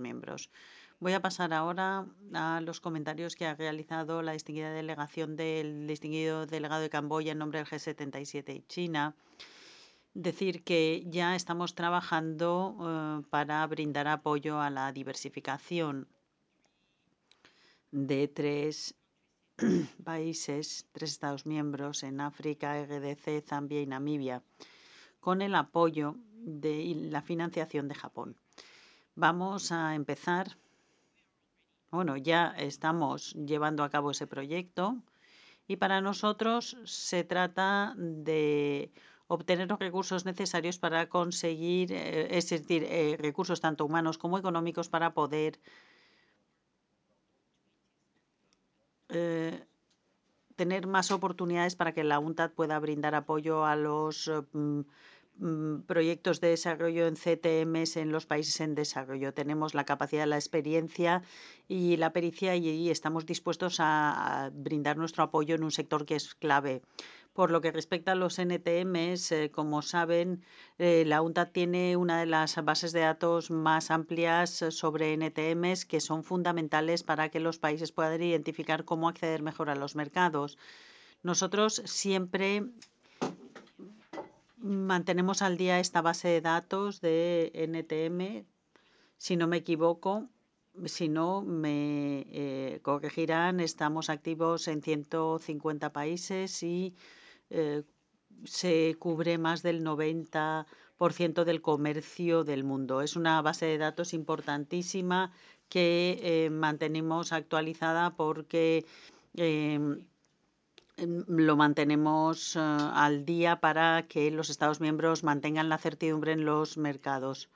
miembros. Voy a pasar ahora a los comentarios que ha realizado la distinguida delegación del distinguido delegado de Camboya en nombre del G77 y China. Decir que ya estamos trabajando para brindar apoyo a la diversificación de tres países, tres Estados miembros en África, RDC, Zambia y Namibia, con el apoyo de la financiación de Japón. Vamos a empezar. Bueno, ya estamos llevando a cabo ese proyecto y para nosotros se trata de obtener los recursos necesarios para conseguir, es decir, recursos tanto humanos como económicos para poder tener más oportunidades para que la UNTAD pueda brindar apoyo a los proyectos de desarrollo en CTMs en los países en desarrollo. Tenemos la capacidad, la experiencia y la pericia y estamos dispuestos a brindar nuestro apoyo en un sector que es clave. Por lo que respecta a los NTMs, como saben, la UNTAD tiene una de las bases de datos más amplias sobre NTMs que son fundamentales para que los países puedan identificar cómo acceder mejor a los mercados. Nosotros siempre mantenemos al día esta base de datos de NTM, si no me equivoco. Si no, me corregirán. Estamos activos en 150 países y se cubre más del 90% del comercio del mundo. Es una base de datos importantísima que mantenemos actualizada porque lo mantenemos al día para que los Estados miembros mantengan la certidumbre en los mercados.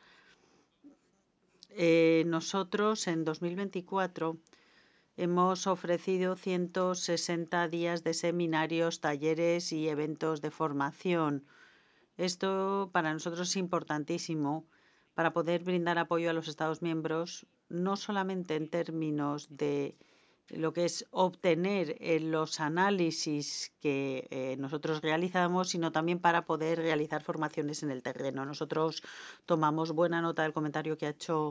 Nosotros en 2024 hemos ofrecido 160 días de seminarios, talleres y eventos de formación. Esto para nosotros es importantísimo para poder brindar apoyo a los Estados miembros, no solamente en términos de lo que es obtener los análisis que nosotros realizamos, sino también para poder realizar formaciones en el terreno. Nosotros tomamos buena nota del comentario que ha hecho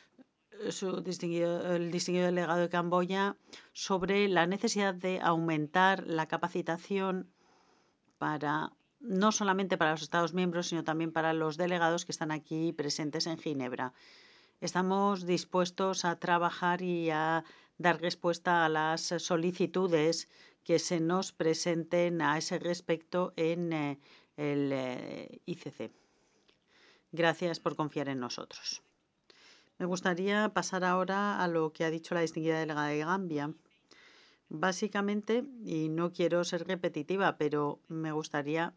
el distinguido delegado de Camboya sobre la necesidad de aumentar la capacitación para no solamente para los Estados miembros, sino también para los delegados que están aquí presentes en Ginebra. Estamos dispuestos a trabajar y a dar respuesta a las solicitudes que se nos presenten a ese respecto en el ICC. Gracias por confiar en nosotros. Me gustaría pasar ahora a lo que ha dicho la distinguida delegada de Gambia. Básicamente, y no quiero ser repetitiva, pero me gustaría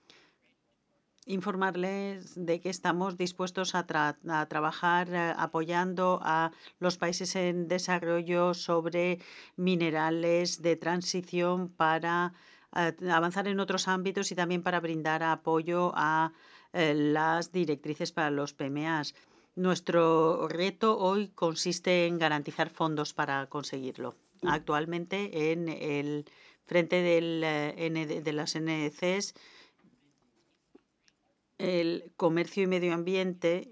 informarles de que estamos dispuestos a trabajar apoyando a los países en desarrollo sobre minerales de transición para avanzar en otros ámbitos y también para brindar apoyo a las directrices para los PMAs. Nuestro reto hoy consiste en garantizar fondos para conseguirlo. Actualmente en el frente de las NDCs, el comercio y medio ambiente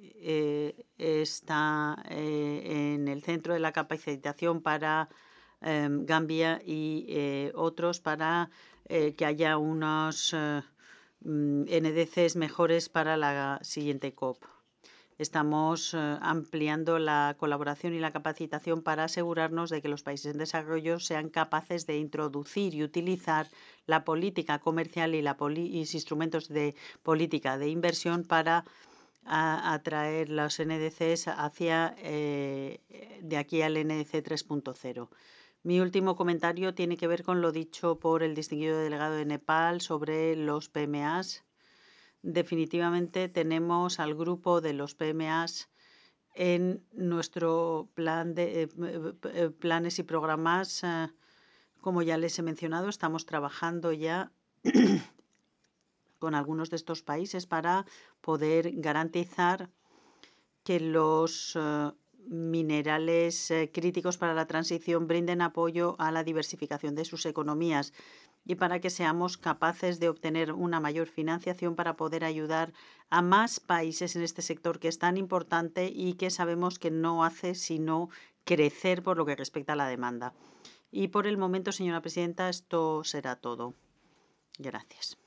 está en el centro de la capacitación para Gambia y otros para que haya unos NDCs mejores para la siguiente COP. Estamos ampliando la colaboración y la capacitación para asegurarnos de que los países en desarrollo sean capaces de introducir y utilizar la política comercial y los instrumentos de política de inversión para atraer los NDCs hacia de aquí al NDC 3.0. Mi último comentario tiene que ver con lo dicho por el distinguido delegado de Nepal sobre los PMAs. Definitivamente tenemos al grupo de los PMAs en nuestro plan de planes y programas. Como ya les he mencionado, estamos trabajando ya con algunos de estos países para poder garantizar que los minerales críticos para la transición brinden apoyo a la diversificación de sus economías y para que seamos capaces de obtener una mayor financiación para poder ayudar a más países en este sector que es tan importante y que sabemos que no hace sino crecer por lo que respecta a la demanda. Y por el momento, señora presidenta, esto será todo. Gracias.